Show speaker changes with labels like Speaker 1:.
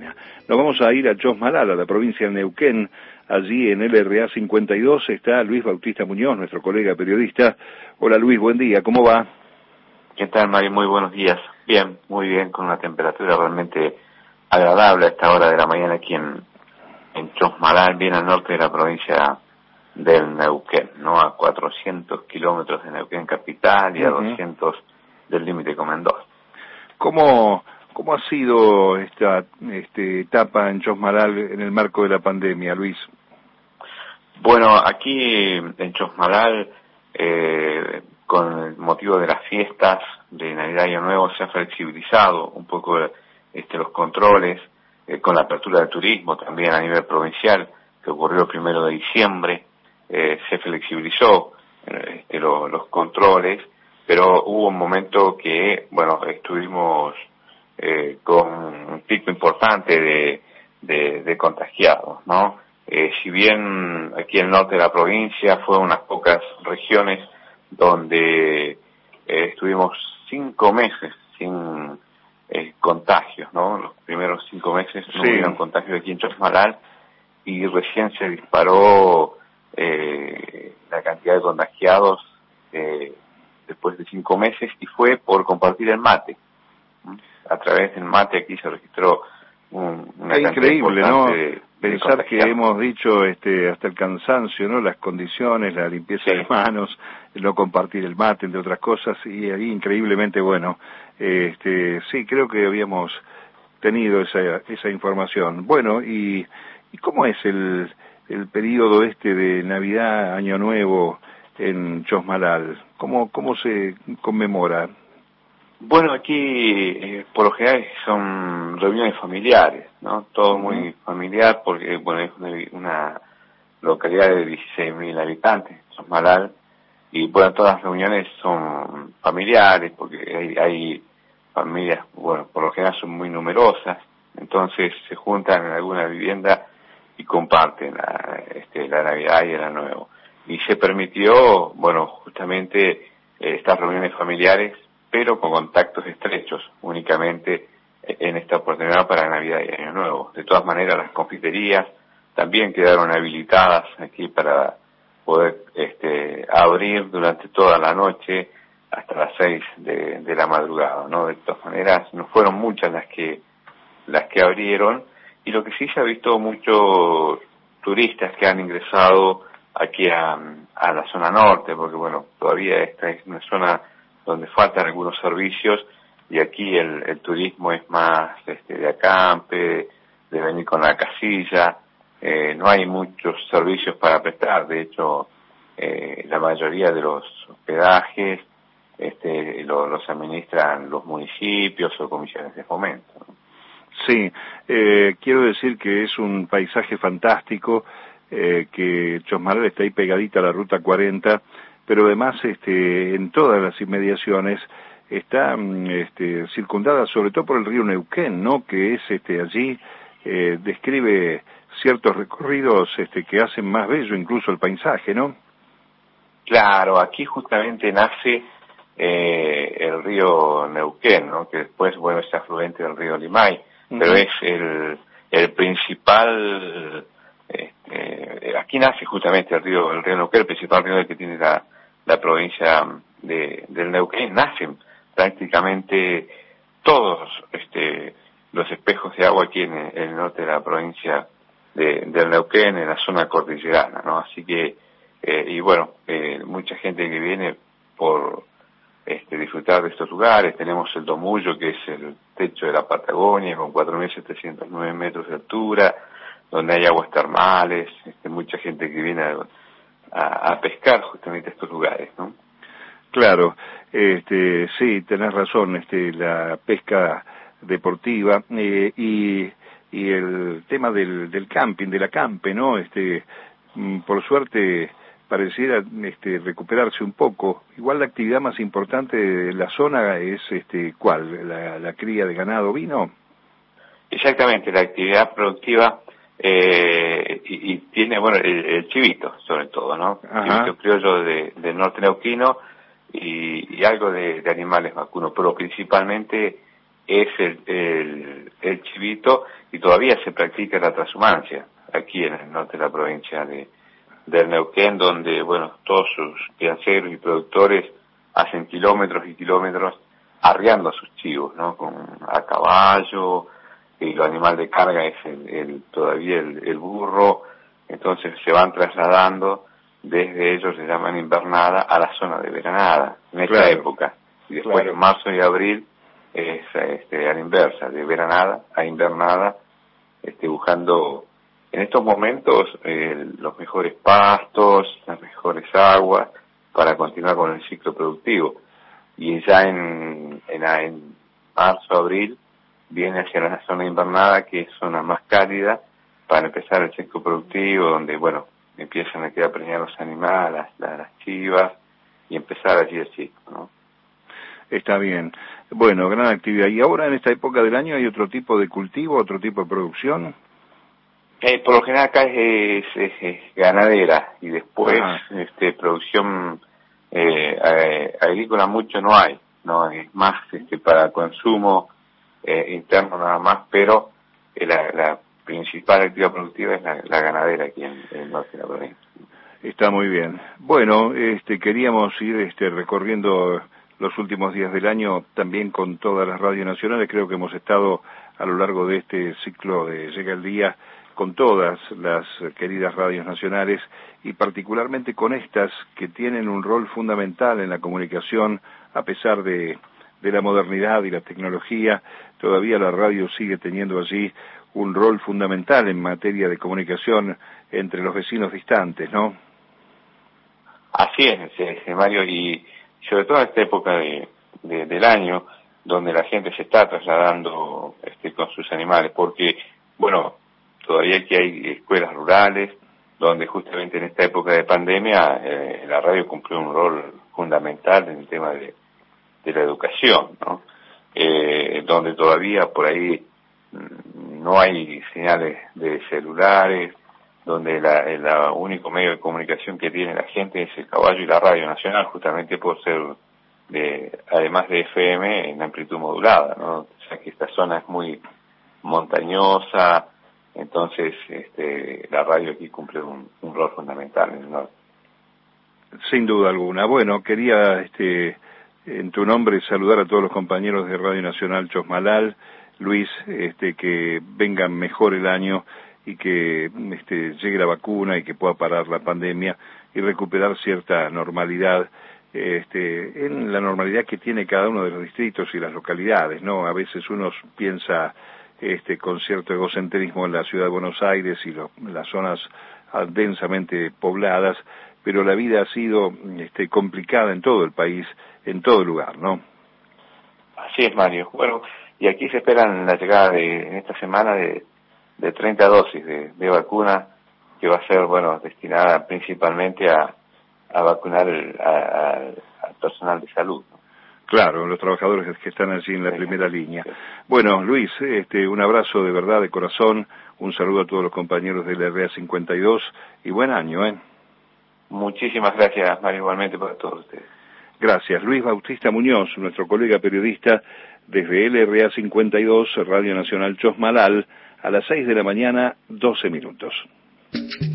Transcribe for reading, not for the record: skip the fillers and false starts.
Speaker 1: Argentina. Nos vamos a ir a Chosmalal, a la provincia de Neuquén. Allí en LRA 52 está Luis Bautista Muñoz, nuestro colega periodista. Hola Luis, buen día, ¿cómo va?
Speaker 2: ¿Qué tal, Mari? Muy buenos días. Bien, muy bien, con una temperatura realmente agradable a esta hora de la mañana aquí en Chosmalal, bien al norte de la provincia del Neuquén, ¿no? A 400 kilómetros de Neuquén capital y a 200 del límite con Mendoza.
Speaker 1: ¿Cómo ha sido esta etapa en Chosmalal en el marco de la pandemia, Luis?
Speaker 2: Bueno, aquí en Chosmalal, con el motivo de las fiestas de Navidad y Año Nuevo, se ha flexibilizado un poco los controles, con la apertura del turismo también a nivel provincial, que ocurrió el 1 de diciembre, se flexibilizó los controles, pero hubo un momento que, bueno, estuvimos con un pico importante de contagiados, ¿no? Si bien aquí en el norte de la provincia fue unas pocas regiones donde estuvimos 5 meses sin contagios, ¿no? Los primeros 5 meses no hubieron contagios aquí en Chosmalal y recién se disparó la cantidad de contagiados después de 5 meses, y fue por compartir el mate. A través del mate aquí se registró una
Speaker 1: increíble, ¿no?
Speaker 2: De
Speaker 1: pensar que hemos dicho hasta el cansancio, ¿no? Las condiciones, la limpieza de manos, el no compartir el mate, entre otras cosas, y ahí increíblemente bueno. Sí, creo que habíamos tenido esa información. Bueno, ¿y cómo es el periodo de Navidad, Año Nuevo en Chosmalal? ¿Cómo se conmemora?
Speaker 2: Bueno, aquí por lo general son reuniones familiares, ¿no? Todo muy familiar porque, bueno, es una localidad de 16.000 habitantes, Chosmalal, y bueno, todas las reuniones son familiares porque hay familias, bueno, por lo general son muy numerosas, entonces se juntan en alguna vivienda y comparten la Navidad y el Año Nuevo. Y se permitió, bueno, justamente estas reuniones familiares, pero con contactos estrechos, únicamente en esta oportunidad para Navidad y Año Nuevo. De todas maneras, las confiterías también quedaron habilitadas aquí para poder abrir durante toda la noche hasta las 6 de la madrugada, ¿no? De todas maneras, no fueron muchas las que abrieron, y lo que sí se ha visto muchos turistas que han ingresado aquí a la zona norte, porque bueno, todavía esta es una zona donde faltan algunos servicios, y aquí el turismo es más de acampe, de venir con la casilla, no hay muchos servicios para prestar. De hecho, la mayoría de los hospedajes los administran los municipios o comisiones de fomento, ¿no?
Speaker 1: Sí, quiero decir que es un paisaje fantástico, que Chosmalal está ahí pegadita a la Ruta 40, pero además en todas las inmediaciones está circundada sobre todo por el río Neuquén, ¿no? Que es allí describe ciertos recorridos que hacen más bello incluso el paisaje, ¿no?
Speaker 2: Claro, aquí justamente nace el río Neuquén, ¿no? Que después, bueno, es afluente del río Limay, pero es el principal, aquí nace justamente el río Neuquén, el principal río que tiene la provincia del Neuquén. Nacen prácticamente todos los espejos de agua aquí en el norte de la provincia del Neuquén, en la zona cordillerana, ¿no? Así que, y bueno, mucha gente que viene por disfrutar de estos lugares. Tenemos el Domullo, que es el techo de la Patagonia, con 4.709 metros de altura, donde hay aguas termales, mucha gente que viene a pescar justamente estos lugares, ¿no?
Speaker 1: Claro, sí, tenés razón, la pesca deportiva, y el tema del camping, del acampe, ¿no? Por suerte pareciera recuperarse un poco. Igual la actividad más importante de la zona es ¿cuál? La cría de ganado ovino.
Speaker 2: Exactamente, la actividad productiva, y tiene, bueno, el chivito sobre todo, ¿no? Chivito criollo del norte neuquino, y algo de animales vacunos, pero principalmente es el chivito, y todavía se practica la transhumancia aquí en el norte de la provincia del Neuquén, donde, bueno, todos sus crianceros y productores hacen kilómetros y kilómetros arriando a sus chivos, ¿no? A caballo, y lo animal de carga es todavía el burro. Entonces se van trasladando desde, ellos le llaman invernada, a la zona de veranada, en esta época. Y después en marzo y abril es a la inversa, de veranada a invernada, buscando en estos momentos los mejores pastos, las mejores aguas, para continuar con el ciclo productivo. Y ya en marzo, abril, viene hacia la zona invernada, que es zona más cálida, para empezar el ciclo productivo, donde, bueno, empiezan a quedar preñados los animales, las chivas, y empezar allí el ciclo, ¿no?
Speaker 1: Está bien. Bueno, gran actividad. ¿Y ahora en esta época del año hay otro tipo de cultivo, otro tipo de producción?
Speaker 2: Por lo general acá es ganadera, y después producción agrícola mucho no hay, no es más para consumo interno nada más, pero la principal actividad productiva es la ganadera aquí en el norte de la provincia.
Speaker 1: Está muy bien. Bueno, queríamos ir recorriendo los últimos días del año también con todas las radios nacionales. Creo que hemos estado a lo largo de este ciclo de Llega el Día con todas las queridas radios nacionales, y particularmente con estas que tienen un rol fundamental en la comunicación. A pesar de la modernidad y la tecnología, todavía la radio sigue teniendo allí un rol fundamental en materia de comunicación entre los vecinos distantes, ¿no?
Speaker 2: Así es, Mario, y sobre todo en esta época del año, donde la gente se está trasladando con sus animales, porque, bueno, todavía aquí hay escuelas rurales, donde justamente en esta época de pandemia la radio cumplió un rol fundamental en el tema de la educación, ¿no? Donde todavía por ahí no hay señales de celulares, donde el único medio de comunicación que tiene la gente es el caballo y la radio nacional, justamente por ser, además de FM, en amplitud modulada, ¿no? O sea que esta zona es muy montañosa, entonces la radio aquí cumple un rol fundamental en el norte.
Speaker 1: Sin duda alguna. Bueno, quería en tu nombre saludar a todos los compañeros de Radio Nacional Chosmalal, Luis, que vengan mejor el año, y que llegue la vacuna y que pueda parar la pandemia y recuperar cierta normalidad, en la normalidad que tiene cada uno de los distritos y las localidades, ¿no? A veces uno piensa con cierto egocentrismo en la ciudad de Buenos Aires y las zonas densamente pobladas, pero la vida ha sido complicada en todo el país, en todo lugar, ¿no?
Speaker 2: Así es, Mario. Bueno, y aquí se esperan la llegada en esta semana de 30 dosis de vacuna, que va a ser, bueno, destinada principalmente a vacunar al personal de salud, ¿no?
Speaker 1: Claro, los trabajadores que están allí en la primera línea. Bueno, Luis, un abrazo de verdad, de corazón, un saludo a todos los compañeros del RA 52 y buen año, ¿eh?
Speaker 2: Muchísimas gracias, Mario, igualmente para todos ustedes.
Speaker 1: Gracias. Luis Bautista Muñoz, nuestro colega periodista desde LRA 52, Radio Nacional Chosmalal, a las 6 de la mañana, 12 minutos.